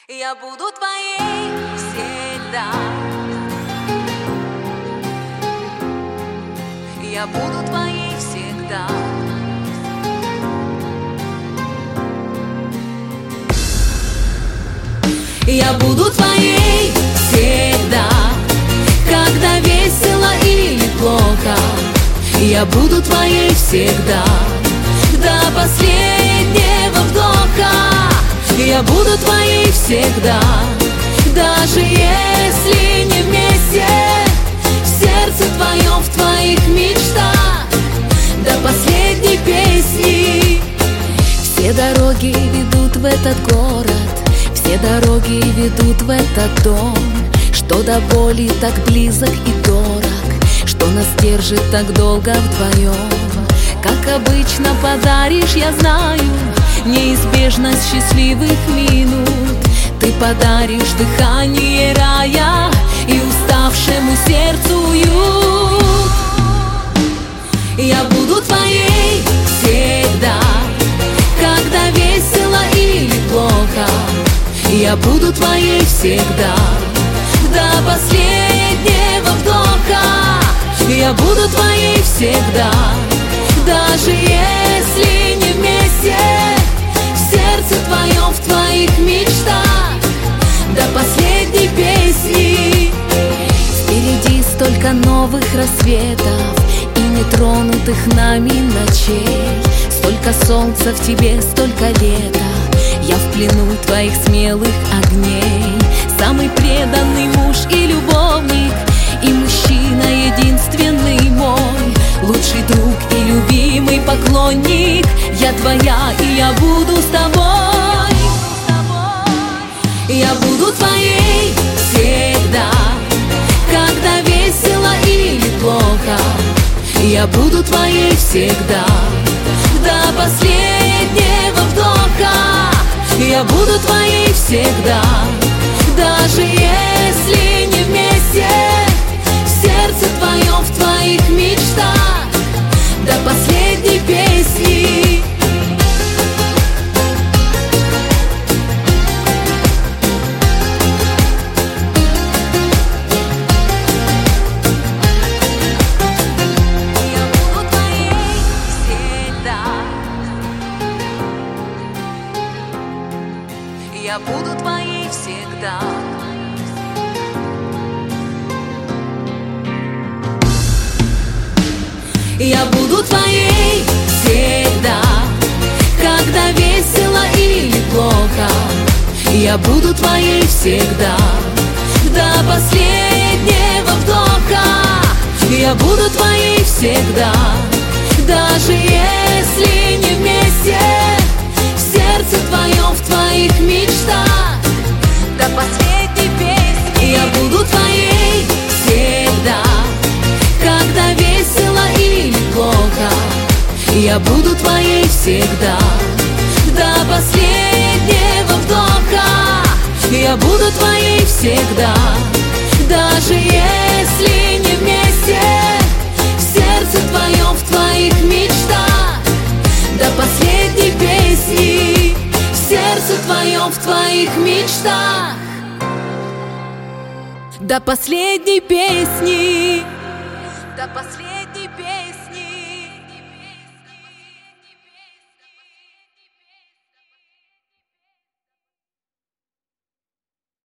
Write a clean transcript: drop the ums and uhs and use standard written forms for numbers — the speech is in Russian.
Я буду твоей всегда. Я буду твоей всегда. Я буду твоей всегда, когда весело или плохо. Я буду твоей всегда, до последнего вдоха. Я буду твоей всегда, даже если не вместе. В сердце твоем, в твоих мечтах, до последней песни. Все дороги ведут в этот город, все дороги ведут в этот дом, что до боли так близок и дорог, что нас держит так долго вдвоем. Как обычно подаришь, я знаю, неизбежность счастливых минут. Ты подаришь дыхание рая и уставшему сердцу уют. Я буду твоей всегда, когда весело или плохо. Я буду твоей всегда, до последнего вдоха. Я буду твоей всегда, даже если не вместе. В сердце твоем, в твоих мечтах, до последней песни. Впереди столько новых рассветов и нетронутых нами ночей. Столько солнца в тебе, столько лета. Я в плену твоих смелых огней. Самый преданный муж и любовник, и мужчина единственный мой, лучший друг и любимый поклонник. Я твоя, и я буду с тобой. Я буду твоей всегда, когда весело или плохо. Я буду твоей всегда, до последнего вдоха. Я буду твоей всегда, даже если не вместе. В сердце твоем, в твоих мечтах, до последней песни. Я буду твоей всегда. Я буду твоей всегда, когда весело или плохо. Я буду твоей всегда, до последнего вдоха. Я буду твоей всегда, даже если не вместе. В сердце твоем, в твоих мечтах, до последней песни. Я буду твоей всегда, когда весело или плохо. Я буду твоей всегда, до последнего вдоха. Я буду твоей всегда, даже если не вместе. В сердце твоем, в твоих мечтах, до последней песни. В сердце твоем, в твоих мечтах, до последней песни. До последней